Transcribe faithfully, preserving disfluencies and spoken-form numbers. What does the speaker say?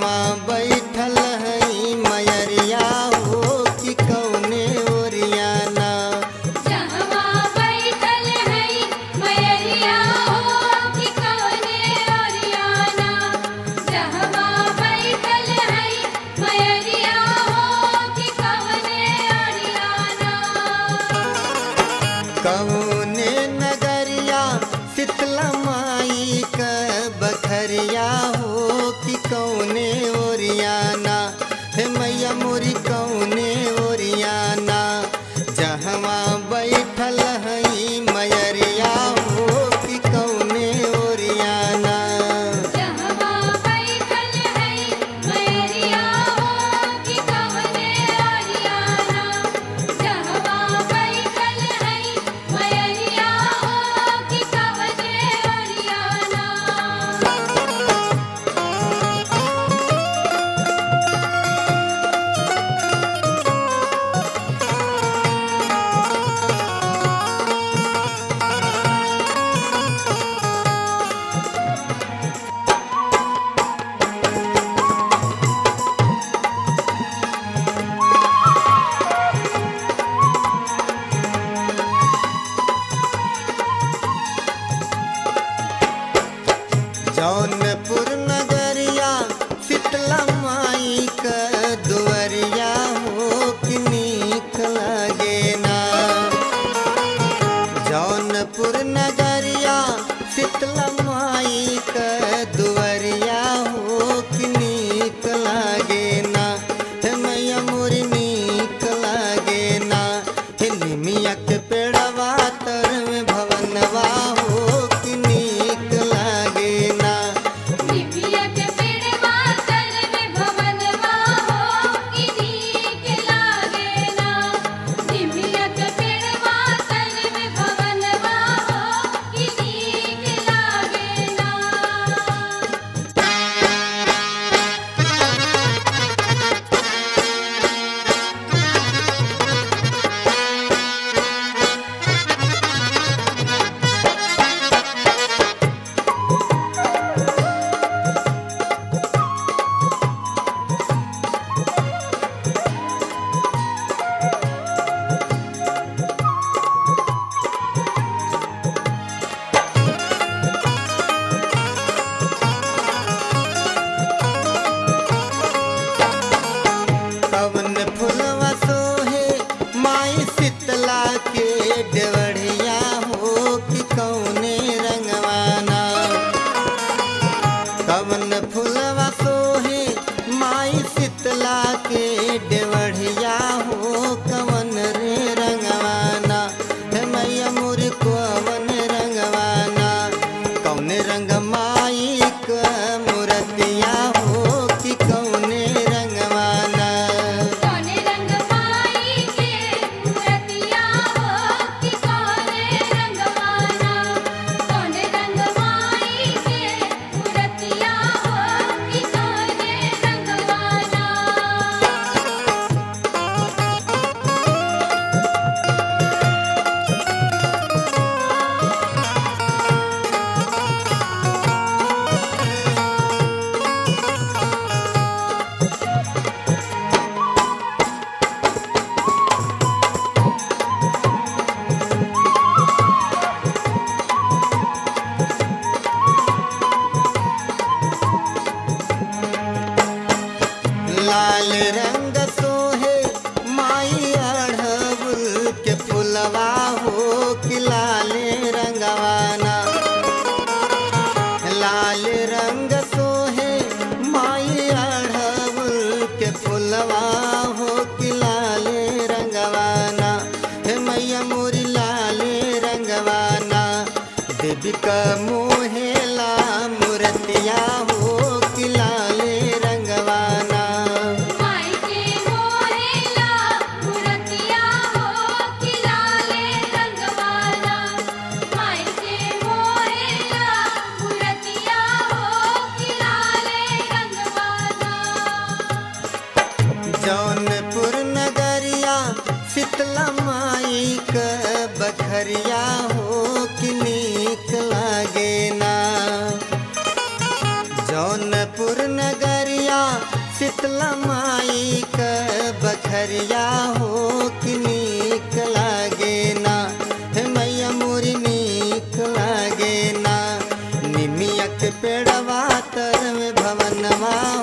जहवा बैठल हई मयरिया हो कि कौने ओरियाना। जहवा बैठल हई मयरिया हो कि कौने ओरियाना। जहवा बैठल हई मयरिया हो कि कौने ओरियाना। कौने नगरिया शीतला माई क बखरिया हो कि कौने ओरियाना। हे मैया मोरी कौने ओरियाना। जहवा बैठल हई मयरिया हो कि कौने ओरियाना। जहवा बैठल हई मयरिया हो कि कौने ओरियाना। जहवा बैठल हई मयरिया हो कि कौने ओरियाना। जौनपुर नगरिया शीतला माई क दुवरिया हो कि नीक लगे ना। जौनपुर नगरिया शीतला माई क दुवरिया हो कि नीक लगे ना। हे मैया मोरी नीक लगे ना। हे निमिया के पेड़वा तर में भवनवा हो कि नीक लगे ना। निमिया के पेड़वा तर में भवनवा हो कि नीक लागे ना। निमिया के पेड़वा तर में भवनवा हो कि नीक लागे ना। कवन फुलवा सोहे माई शीतला के देवढ़िया हो कि कौने रंगवाना। कवन फुलवा सोहे माई शीतला के देवढ़िया हो कवन रे रंगवाना। हे मैया मोरी कवन रंगवाना। कौने रंग माई क मूर्तिया हो कि कौने रंगवाना। कौने रंग माई के मूर्तिया हो कि कौने रंगवाना। कौने रंग माई के मूर्तिया हो कि कौने रंगवाना। लाल रंग सोहे माई अढ़बुल के फुलवा हो कि लाले रंगवाना। लाल रंग सोहे माई अढ़बुल के फुलवा हो कि लाले रंगवाना। हे मैया मोरी लाले रंगवाना। देवी का मोहेला मूर्तिया हो कि लाले रंगवाना। माई के मोहेला मूर्तिया हो कि लाले रंगवाना। माई के मोहेला मूर्तिया हो कि लाले रंगवाना। जौनपुर नगरिया शीतला माई क बखरिया हो कि नीक लागे ना। जौनपुर नगरिया शीतला माई क बखरिया हो कि नीक लागे ना हे मैया मोरी नीक लागे ना निमिया के पेड़वा तर में भवनवा